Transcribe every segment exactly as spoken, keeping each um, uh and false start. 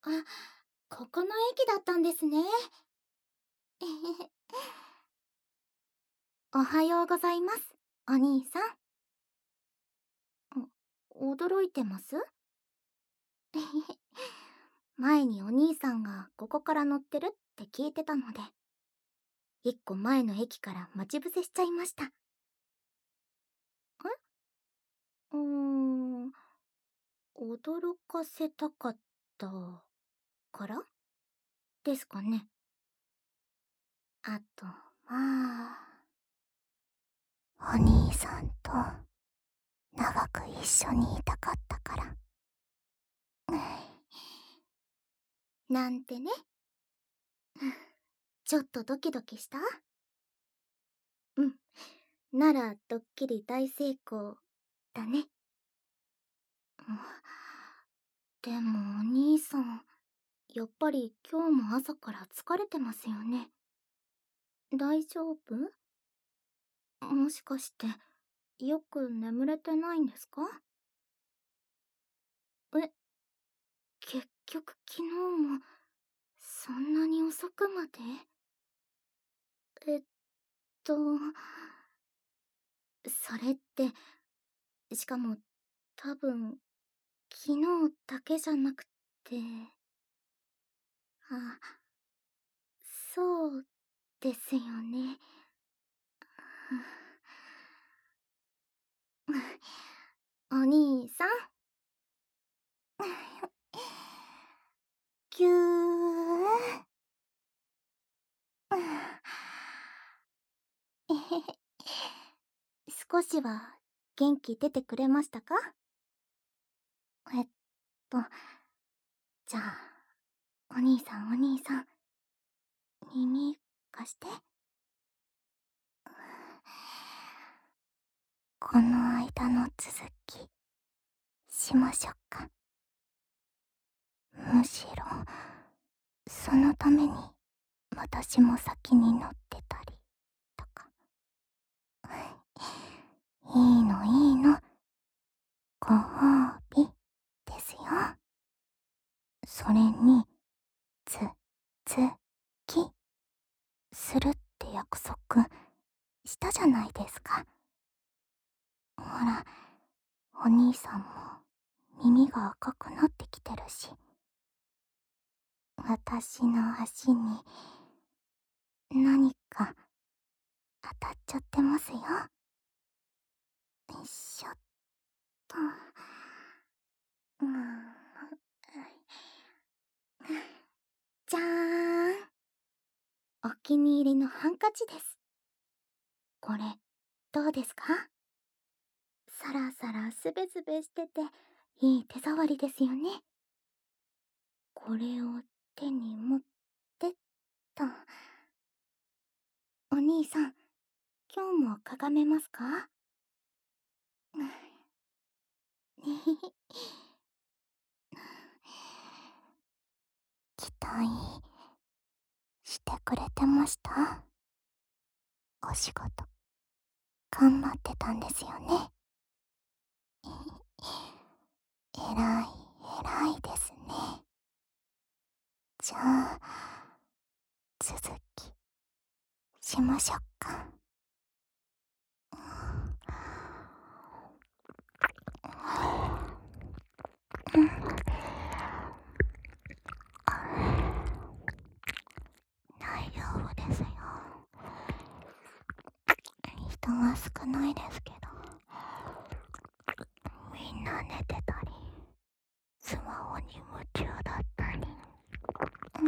あ、ここの駅だったんですね。えへへ。おはようございます、お兄さん。お、驚いてます？えへへ。前にお兄さんがここから乗ってるって聞いてたので、一個前の駅から待ち伏せしちゃいました。え？うーん、驚かせたかったからですかね。あと、まあ、お兄さんと長く一緒にいたかったから。なんてね。ちょっとドキドキした？うん。なら、ドッキリ大成功だね。でもお兄さん、やっぱり今日も朝から疲れてますよね。大丈夫？もしかして、よく眠れてないんですか？え、結局昨日も、そんなに遅くまで？えっと、それって、しかも、多分、昨日だけじゃなくて、あ、そうですよね。お兄さん。ぎゅー。えへへ。少しは元気出てくれましたか？えっと、じゃあ、お兄さんお兄さん、耳貸して。この間の続き、しましょっか。むしろ、そのために私も先に乗ってたりとか。いいのいいの。ご褒美ですよ。それに、つ、つ、き、するって約束したじゃないですか。ほら、お兄さんも耳が赤くなってきてるし、私の足に何か当たっちゃってますよ。よいしょっと。うん。じゃーん。お気に入りのハンカチです。これ、どうですか？サラサラスベスベしてて、いい手触りですよね。これを手に持ってっと。お兄さん、今日も眺めますか？ねひひ。期待してくれてました？お仕事頑張ってたんですよね。えらいえらいですね。じゃあ、続きしましょっか。うん。大丈夫ですよ。人は少ないですけど、みんな寝てたり、スマホに夢中だったり。うん。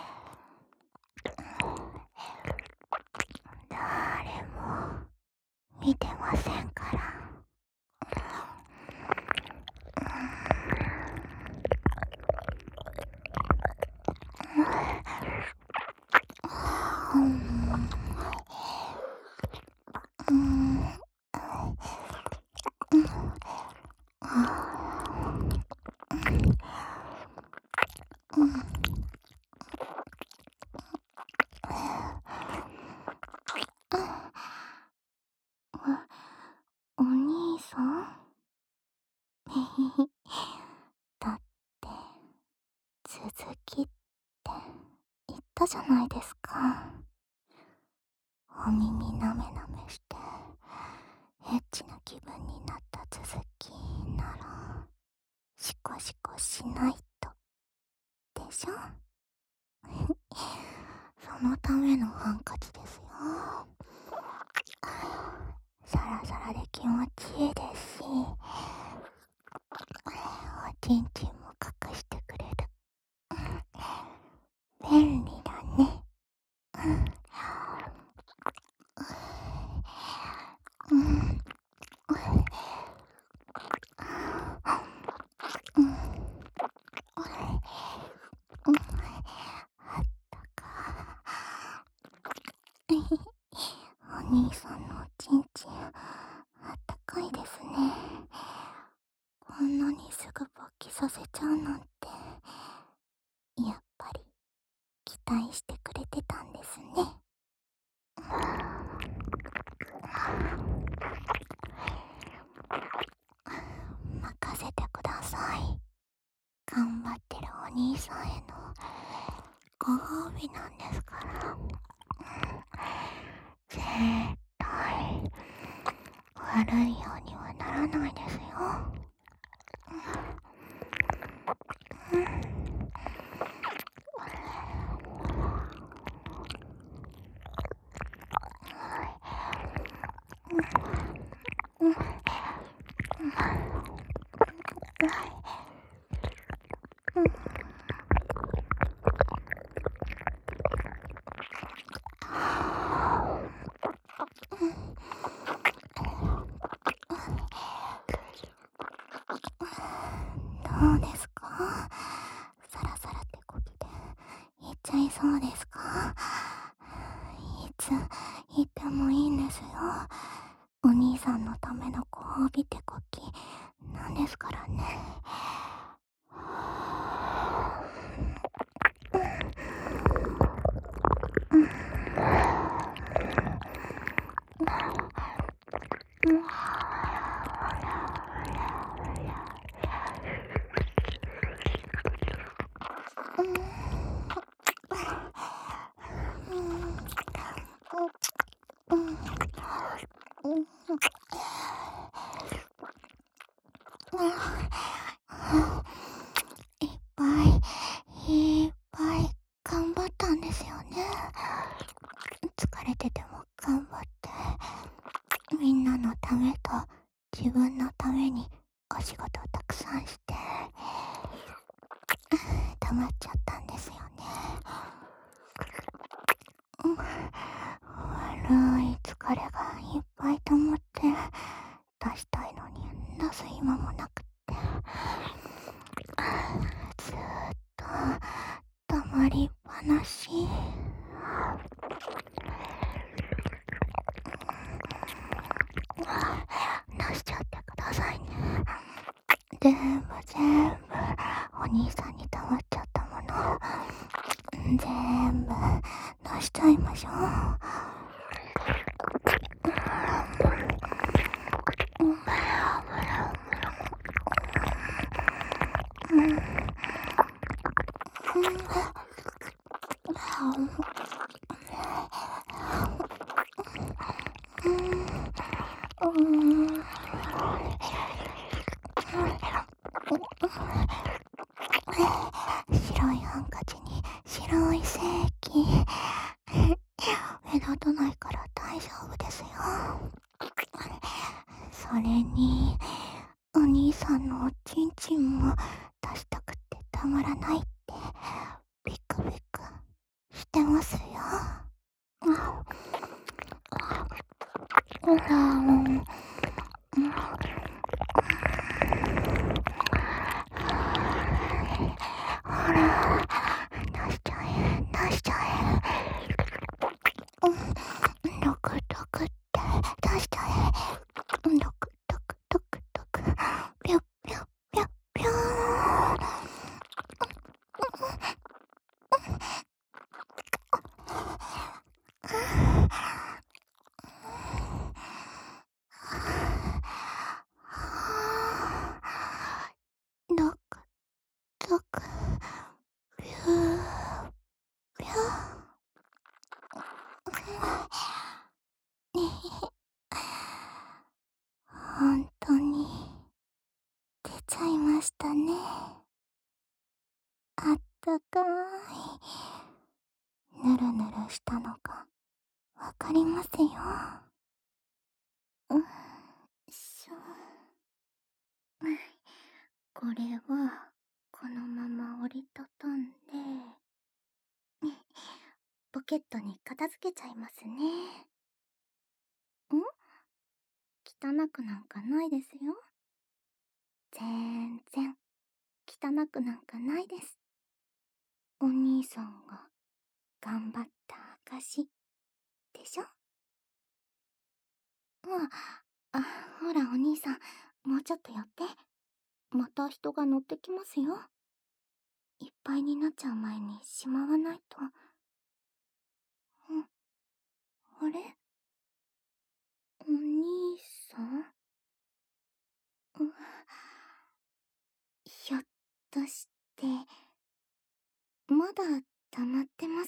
誰も見てませんから。うん。うん。うん。うん。あ、お兄さん？へへへ。だって、続たじゃないですか。お耳なめなめしてエッチな気分になった続きならシコシコしないとでしょ。そのためのハンカチですよ。サラサラで気持ちいいですし、おちんちんも隠してくれる。便利だね。うんうんうんうん、あったか。お兄さんのおちんちんあったかいですね。こんなにすぐ勃起させちゃうなんて、やっぱり期待してくれてたんですね。任せてください。頑張ってるお兄さんへのご褒美なんですから。絶対悪いようにはならないですよ。どうですか？サラサラってこきで言っちゃいそうですか？いつ言ってもいいんですよ。お兄さんのためのご褒美ってこきなんですからね。いっぱいいっぱい頑張ったんですよね。疲れてても頑張ってみんなのためと自分のためにお仕事をたくさんして溜まっちゃったんですよね。悪い疲れがいっぱい溜まって出したいのに出す暇もなくってずーっと溜まりっぱなし。出しちゃってくださいね。全部全部お兄さんに溜まっちゃったもの全部出しちゃいましょう。白いハンカチに白い正規目立たないから大丈夫ですよ。それにお兄さんのおちんちんも出したくてたまらないってビクビクしてますよ。ほら、うんほら、出しちゃえ、出しちゃえ。うん、ドクドクって出しちゃえ。ドクドクドクドク、ピュッピュッピュッピューン。 したね。あったかい。ぬるぬるしたのがわかりますよ。うん、しょ。これはこのまま折りたたんでポケットに片付けちゃいますね。ん、汚くなんかないですよ。全然汚くなんかないです。お兄さんが頑張った証でしょ。うん。あ、ほらお兄さん、もうちょっと寄って。また人が乗ってきますよ。いっぱいになっちゃう前にしまわないと。うん。あれ、お兄さん、うん、ひょっとしてまだ溜まってます？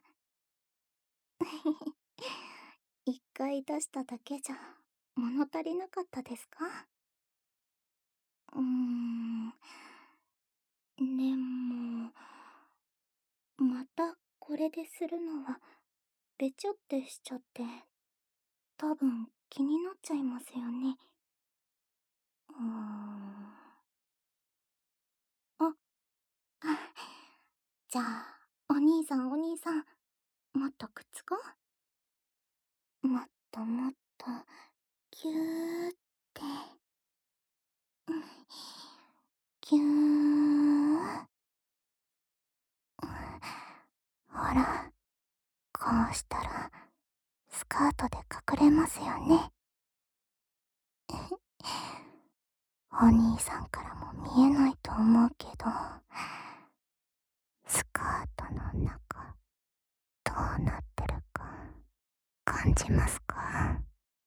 一回出しただけじゃ物足りなかったですか？うーん、でもまたこれでするのはべちょってしちゃって多分気になっちゃいますよね。うーん。あ、じゃあお兄さんお兄さん、もっとくっつこう。もっともっとぎゅーって、うん、ぎゅー。ほら、こうしたらスカートで隠れますよね。お兄さんからも見えないと思うけど、スカートの中どうなってるか感じますか？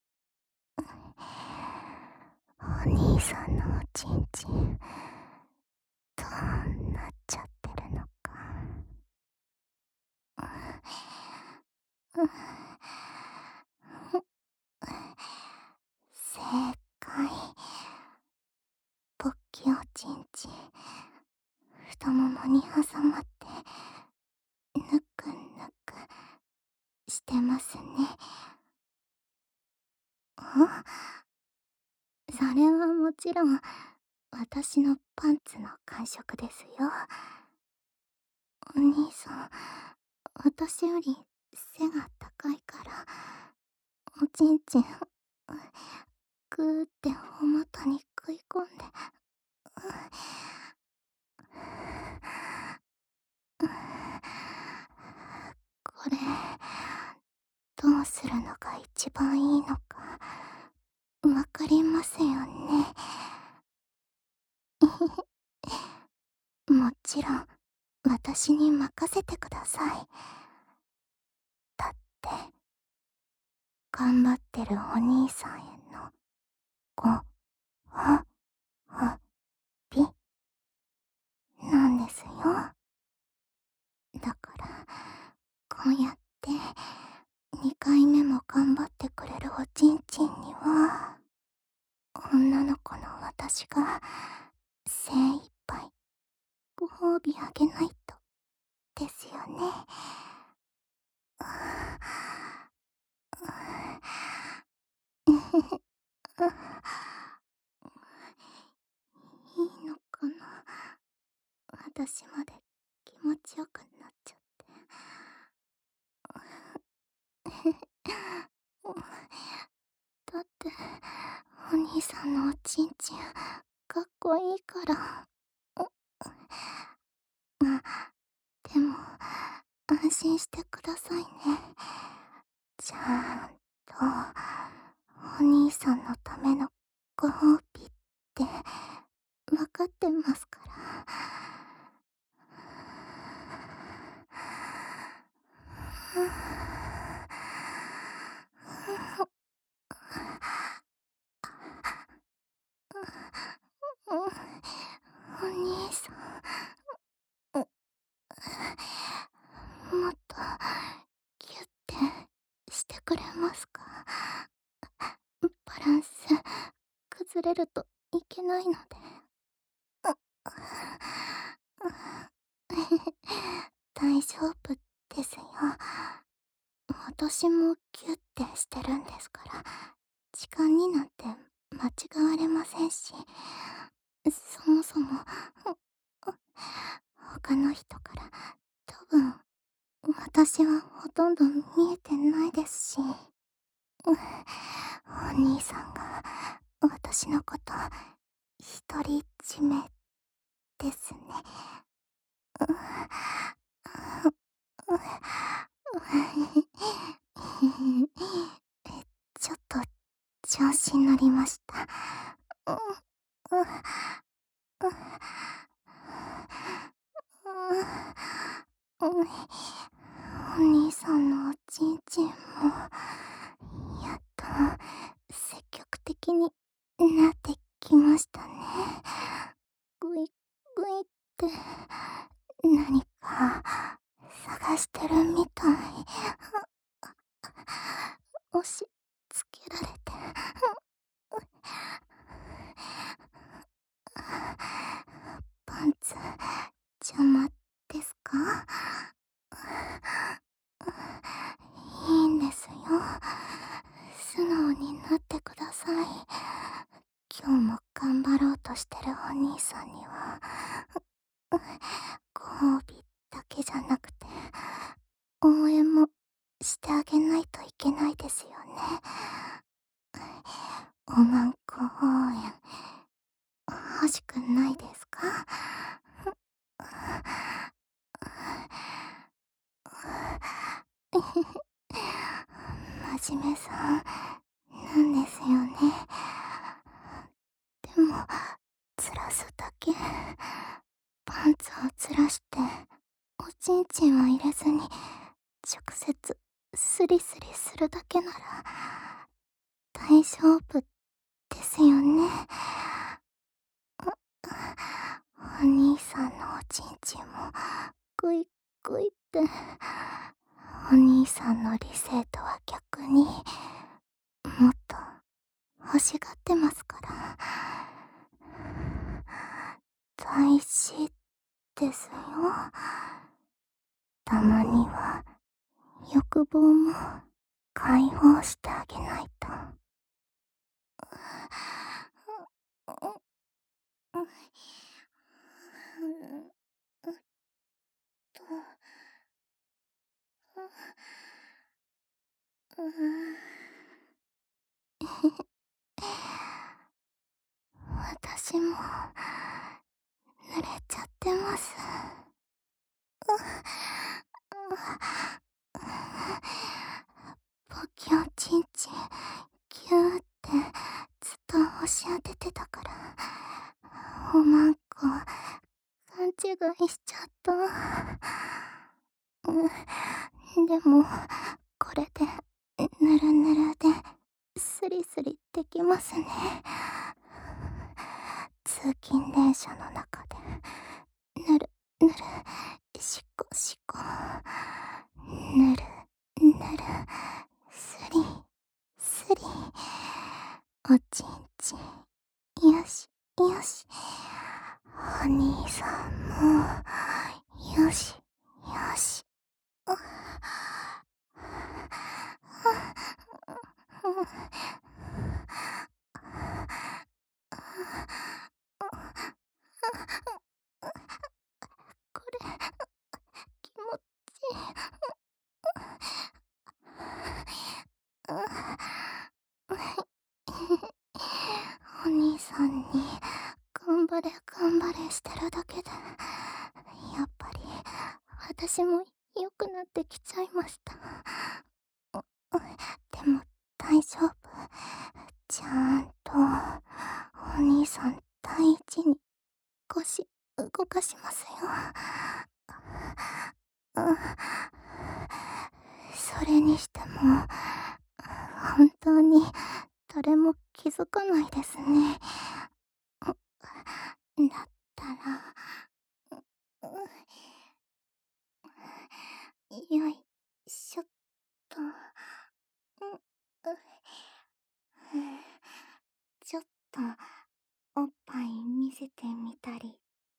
お兄さんのおちんちんどうなっちゃってるのか。うん、正解。ポッキおちんちん太ももに挟まってぬくぬくしてますね。あ、それはもちろん私のパンツの感触ですよ。お兄さん、私より背が高いからおちんちんグーってお股に食い込んで、これどうするのが一番いいのかわかりますよね。もちろん私に任せてください。だって頑張ってるお兄さんへのご褒美なんですよ。だからこうやってにかいめも頑張ってくれるおちんちんには女の子の私が精一杯ご褒美あげないとですよね。いいのかな、私まで気持ちよくなっちゃって。だってお兄さんのおちんちんかっこいいから。でも安心してくださいね。ちゃんとお兄さんのためのご褒美って分かってますから。お兄さん、もっとギュッてしてくれますか？バランス崩れるといけないので。 大丈夫ですよ。私もキュッてしてるんですから、時間になんて間違われませんし、そもそも、他の人から多分私はほとんど見えてないですし、お兄さんが私のこと独り占めですね。ちょっと調子に乗りました。お兄さんのおちんちんもやっと積極的になってきましたね。ぐいぐいって何か探してるみたい。押し付けられて。パンツ邪魔ですか？いいんですよ。素直になってください。今日も頑張ろうとしてるお兄さんには、ご褒美だけじゃなくて、応援もしてあげないといけないですよね。おまんこ応援、欲しくないですか？真面目さんなんですよね。でも、ずらすだけ。パンツをずらして、おちんちんは入れずに、直接スリスリするだけなら、大丈夫ですよね。お兄さんのおちんちんも、グイグイって、お兄さんの理性とは逆に、もっと欲しがってますから。大事ですよ。たまには欲望も解放してあげないと。私も濡れちゃってます。ポキおちんちんギューってずっと押し当ててたから、おまんこ勘違いしちゃった。うん、でもこれでぬるぬるでスリスリできますね。通勤電車の中でぬるぬるしこしこぬるぬるスリスリおちんちんよしよし、お兄さんもよしよし。これ気持ちいい。お兄さんに頑張れ頑張れしてるだけで、やっぱり私も良くなってきちゃいました。でも大丈夫。ちゃんとお兄さん第一に腰動かしますよ。それにしても本当に誰も気づかないですね。だったら、よいしょっと。ちょっとおっぱい見せてみたり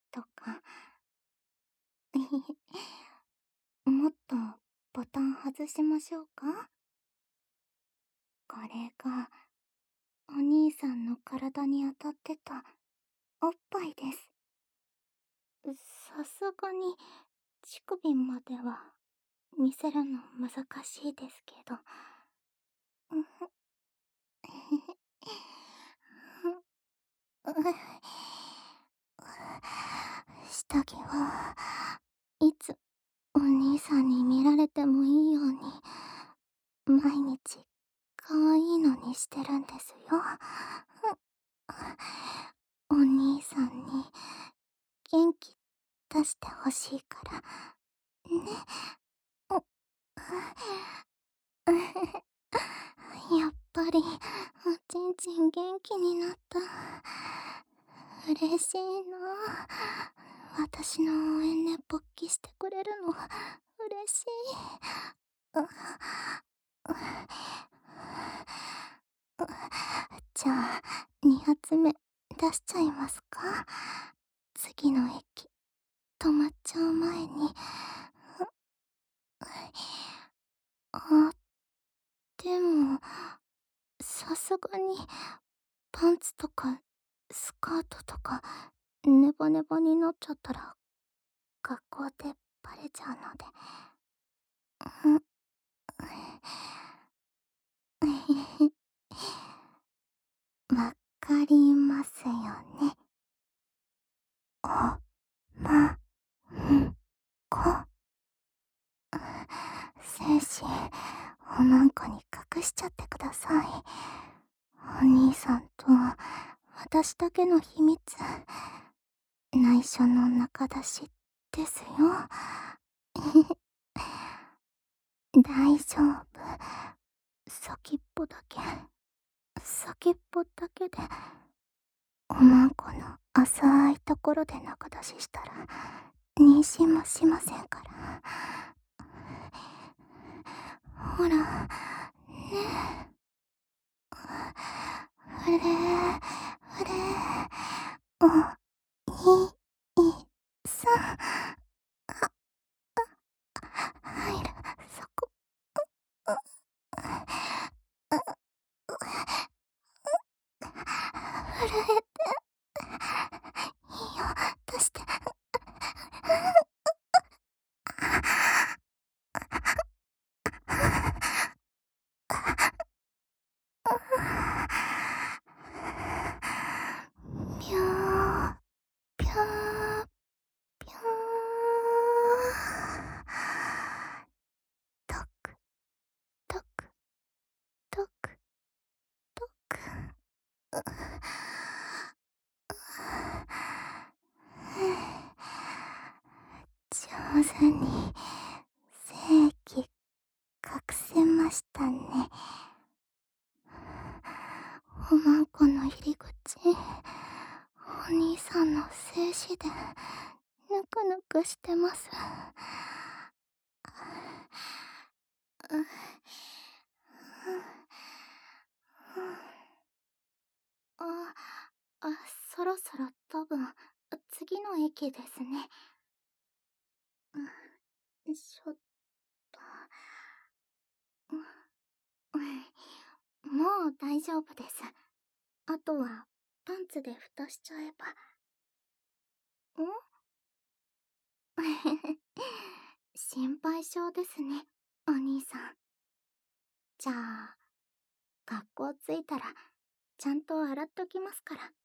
説しましょうか？これが、お兄さんの体に当たってた、おっぱいです。さすがに、乳首までは、見せるの難しいですけど。うふ。下着はいつお兄さんに見られてもいいように毎日可愛いのにしてるんですよ。お兄さんに元気出してほしいからね。おやっぱりおちんちん元気になった。嬉しいな。私の応援で勃起してくれるの嬉しい。じゃあに発目出しちゃいますか？次の駅止まっちゃう前に。あ、でもさすがにパンツとかスカートとかネバネバになっちゃったら学校でバレちゃうので。うんわかりますよね。おまんこ。精子おまんこに隠しちゃってください。お兄さんと私だけの秘密、内緒の中出しですよ。大丈夫。先っぽだけ、先っぽだけで、おまんこの浅いところで中出ししたら、妊娠もしませんから。ほら、ねえ。ふれふれ、お、い、い、さ、は、入る、そこ、う、う、震えて、いいよ、出して。ぴょー、ぴょー、ぴょー。トク、トク、トク、トク。上手に精気隠せましたね。おまんこの入り口、お兄さんの精子でぬくぬくしてます。あ、あ、そろそろ多分次の駅ですね。よいしょっと。もう大丈夫です。あとはパンツで蓋しちゃえば。ん心配性ですね、お兄さん。じゃあ、学校着いたら、ちゃんと洗っときますから。ね。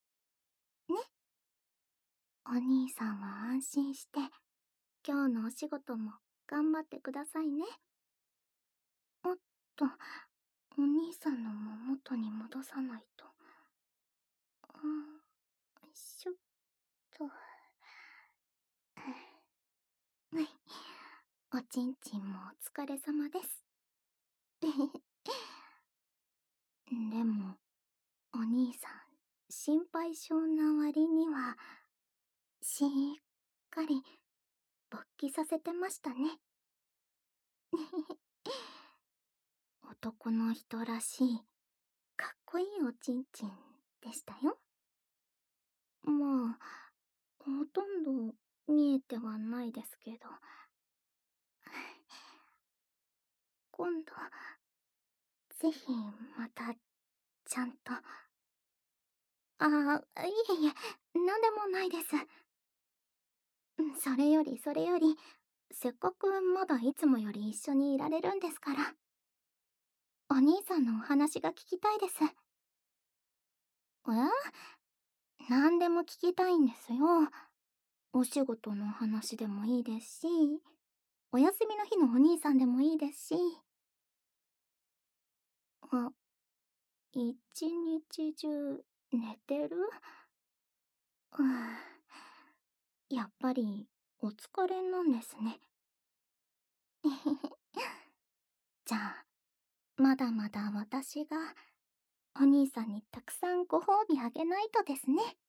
お兄さんは安心して、今日のお仕事も頑張ってくださいね。おっと、お兄さんのも元に戻さないと。うん、よいしょっと。はい。おちんちんもお疲れ様です。でも、お兄さん、心配性な割には、しっかり勃起させてましたね。男の人らしい、かっこいいおちんちんでしたよ。まあ、ほとんど見えてはないですけど。 今度、ぜひまた、ちゃんと。ああ、いえいえ、なんでもないです。それよりそれより、せっかくまだいつもより一緒にいられるんですから。お兄さんのお話が聞きたいです。え？なんでも聞きたいんですよ。お仕事の話でもいいですし、お休みの日のお兄さんでもいいですし。あ、一日中寝てる？うーん。やっぱりお疲れなんですね。じゃあ、まだまだ私がお兄さんにたくさんご褒美あげないとですね。